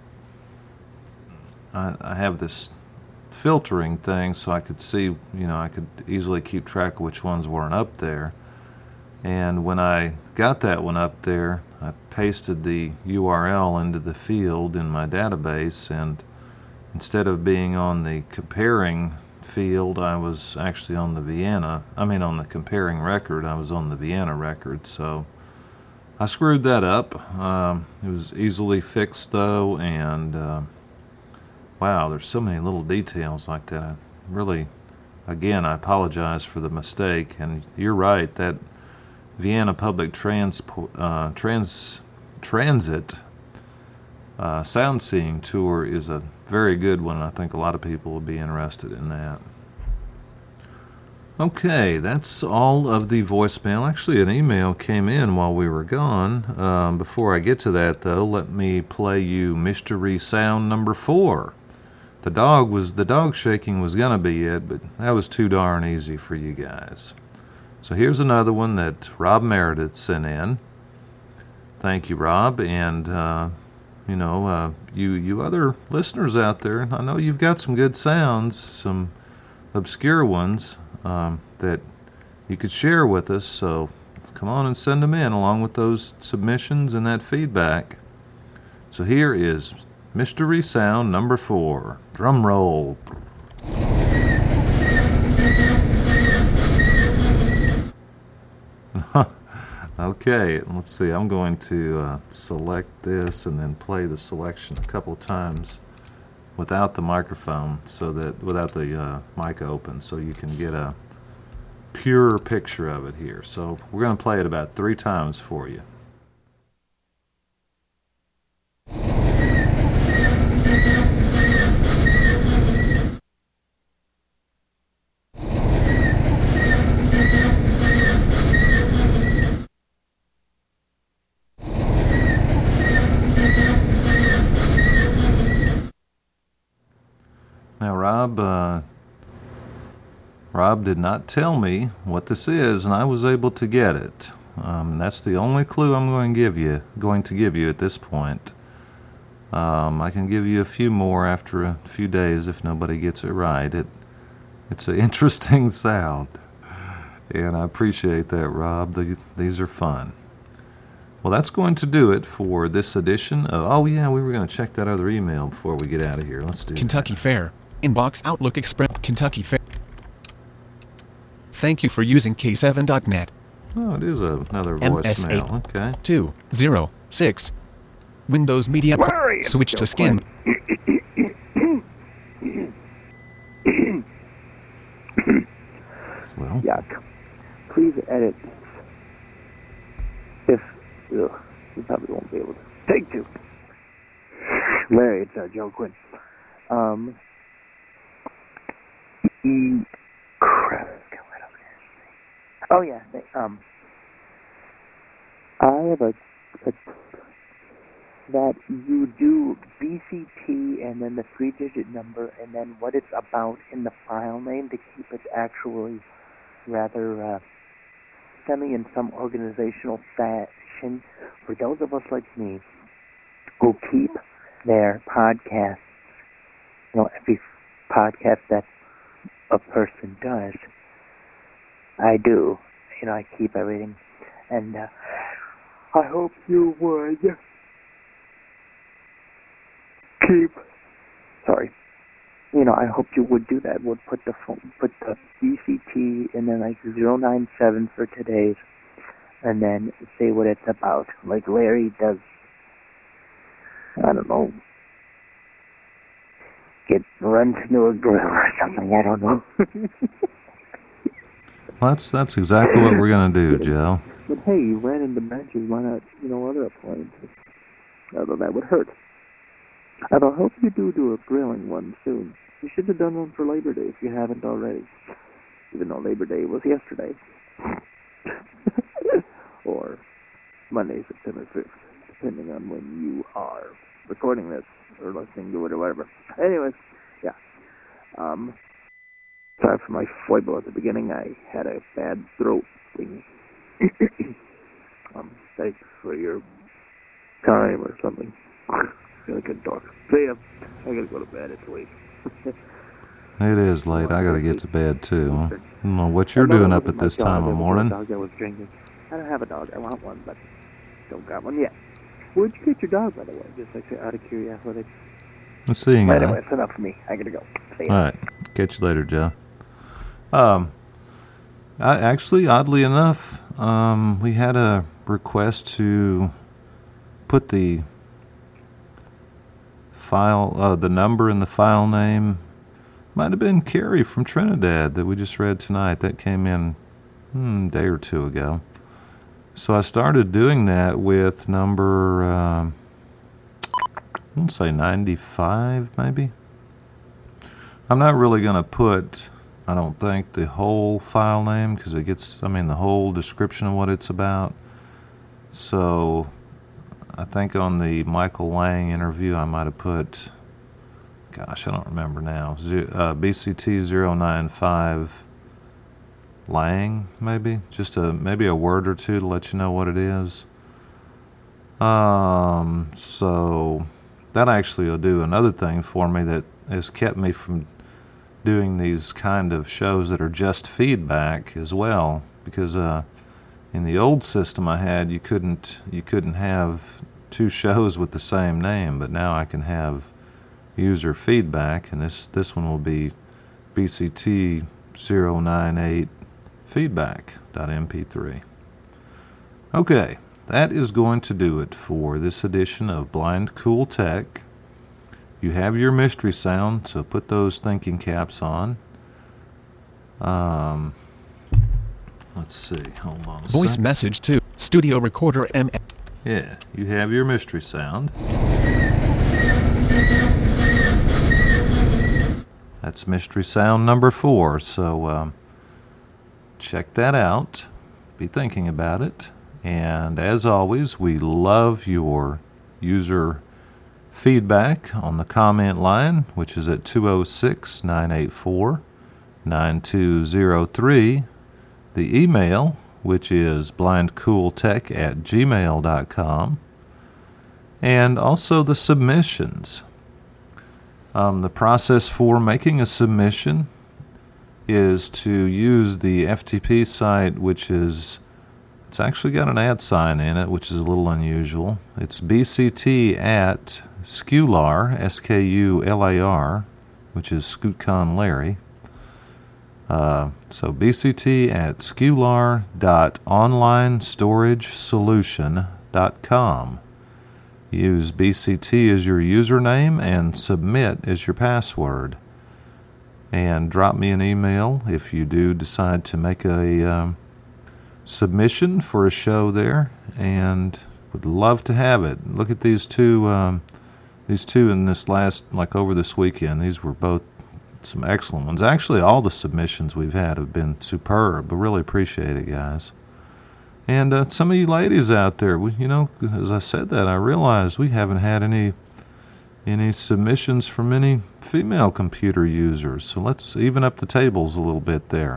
have this filtering thing so I could see, I could easily keep track of which ones weren't up there. And when I got that one up there, I pasted the URL into the field in my database, and instead of being on the comparing field, I was actually on the on the comparing record, I was on the Vienna record. So I screwed that up. It was easily fixed though, and wow, there's so many little details like that. I really, again, I apologize for the mistake, and you're right, that Vienna Public Transit sound seeing tour is a very good one. I think a lot of people will be interested in that. Okay, that's all of the voicemail. Actually, an email came in while we were gone. Before I get to that, though, let me play you mystery sound number 4. The dog shaking was gonna be it, but that was too darn easy for you guys. So here's another one that Rob Meredith sent in. Thank you, Rob. And, you other listeners out there, I know you've got some good sounds, some obscure ones that you could share with us. So come on and send them in along with those submissions and that feedback. So here is mystery sound number 4. Drum roll. Okay, let's see. I'm going to select this and then play the selection a couple times without the microphone, without the mic open, so you can get a pure picture of it here. So we're going to play it about 3 times for you. Now, Rob did not tell me what this is, and I was able to get it. That's the only clue I'm going to give you at this point. I can give you a few more after a few days if nobody gets it right. It's an interesting sound, and I appreciate that, Rob. These are fun. Well, that's going to do it for this edition of... we were going to check that other email before we get out of here. Let's do Kentucky that. Fair. Inbox Outlook Express. Kentucky Fair. Thank you for using K7.net. Oh, it is another voicemail. Okay. 206. Windows Media. Switch to skin. Well. Yuck. Please edit. You probably won't be able to. Take 2. Larry, it's Joe Quinn. Crap. Oh yeah. I have a that you do BCT and then the 3-digit number and then what it's about in the file name to keep it actually rather semi in some organizational fashion for those of us like me who keep their podcasts, every podcast that a person does, I do, I keep everything, and I hope you would I hope you would do that, would put the BCT and then 097 for today's, and then say what it's about, like Larry does, I don't know, runs into a grill or something, I don't know. That's exactly what we're going to do, Joe. But hey, you ran into benches. Why not, other appliances? Although that would hurt. Although I hope you do a grilling one soon. You should have done one for Labor Day if you haven't already. Even though Labor Day was yesterday. Or Monday, September 5th, depending on when you are recording this or listening to it or whatever. Anyways, yeah. Sorry for my foible at the beginning. I had a bad throat thing. Thanks for your time or something. Really good talk. See ya. I gotta go to bed. It's late. It is late. I gotta get to bed too. I don't know what you're doing up at this time of morning. Dog that was drinking. I don't have a dog. I want one, but don't got one yet. Where'd you get your dog, by the way? Just like out of curiosity. I'm seeing you. Anyway, it's enough for me. I gotta go. See ya. All right. Catch you later, Joe. Actually, oddly enough, we had a request to put the file, the number in the file name. Might have been Carrie from Trinidad that we just read tonight. That came in a day or two ago. So I started doing that with number, let's say 95, maybe. I'm not really going to put, I don't think, the whole file name because it gets, the whole description of what it's about. So I think on the Michael Lang interview, I might have put, gosh, I don't remember now, BCT095 Lang, maybe? Just maybe a word or two to let you know what it is. So that actually will do another thing for me that has kept me from doing these kind of shows that are just feedback as well, because in the old system I had, you couldn't have two shows with the same name, but now I can have user feedback, and this one will be BCT098 feedback.mp3. Okay, that is going to do it for this edition of Blind Cool Tech. You have your mystery sound, so put those thinking caps on. Let's see, hold on a Voice sec. message to Studio Recorder M. Yeah, you have your mystery sound. That's mystery sound number 4, so check that out. Be thinking about it. And as always, we love your user feedback on the comment line, which is at 206-984-9203. The email, which is blindcooltech@gmail.com. And also the submissions. The process for making a submission is to use the FTP site, which is, it's actually got an @ sign in it, which is a little unusual. It's BCT@Skular, SKULAR, which is Scootcon Larry. So bct@skular.onlinestoragesolution.com. Use BCT as your username and submit as your password. And drop me an email if you do decide to make a submission for a show there, and would love to have it. Look at these two in this last, like over this weekend. These were both some excellent ones. Actually, all the submissions we've had have been superb. I really appreciate it, guys. And some of you ladies out there, as I said that, I realized we haven't had any submissions from any female computer users. So let's even up the tables a little bit there.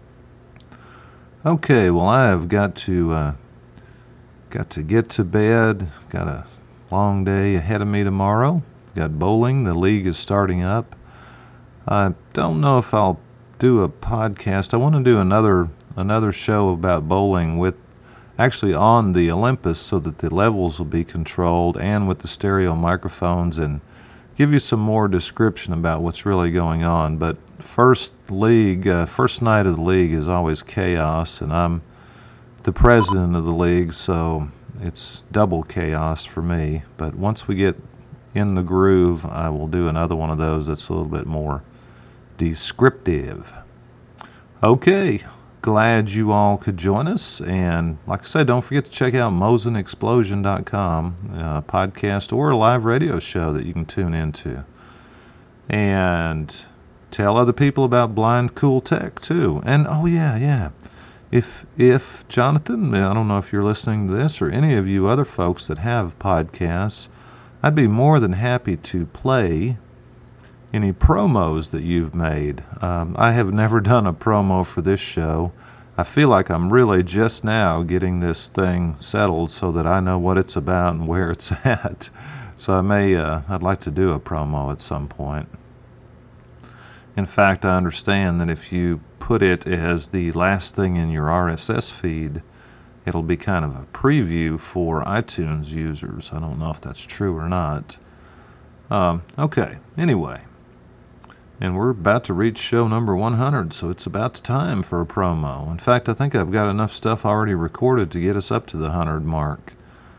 Okay, well, I have got to get to bed. Got a long day ahead of me tomorrow. Got bowling. The league is starting up. I don't know if I'll do a podcast. I want to do another show about bowling with actually on the Olympus, so that the levels will be controlled and with the stereo microphones, and give you some more description about what's really going on. But first night of the league is always chaos, and I'm the president of the league, so it's double chaos for me. But once we get in the groove, I will do another one of those that's a little bit more descriptive. Okay, glad you all could join us. And like I said, don't forget to check out mosenexplosion.com, podcast or a live radio show that you can tune into. And tell other people about Blind Cool Tech too. And oh yeah. If Jonathan, I don't know if you're listening to this, or any of you other folks that have podcasts, I'd be more than happy to play any promos that you've made. I have never done a promo for this show. I feel like I'm really just now getting this thing settled so that I know what it's about and where it's at. So I'd like to do a promo at some point. In fact, I understand that if you put it as the last thing in your RSS feed, it'll be kind of a preview for iTunes users. I don't know if that's true or not. Okay, anyway. And we're about to reach show number 100, so it's about time for a promo. In fact, I think I've got enough stuff already recorded to get us up to the 100 mark.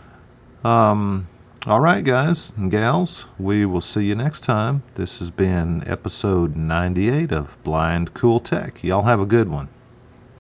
All right, guys and gals, we will see you next time. This has been episode 98 of Blind Cool Tech. Y'all have a good one.